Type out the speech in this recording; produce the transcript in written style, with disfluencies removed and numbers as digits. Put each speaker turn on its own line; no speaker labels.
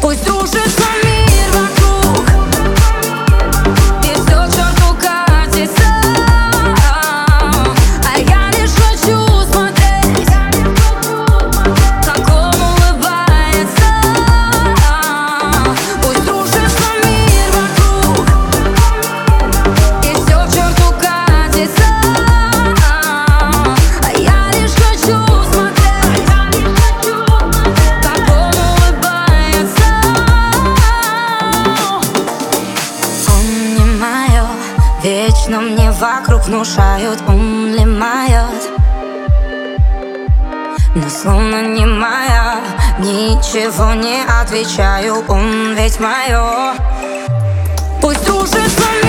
Пусть рушится мир вокруг, и все к черту катится, а я лишь хочу смотреть, как он улыбается. Пусть рушится мир вокруг, и все к черту катится, а я лишь хочу смотреть, как он улыбается. Он не мое, вечно мне вокруг внушают, он ли мает, но словно не моя, ничего не отвечаю, он ведь мое. Пусть рушится мир.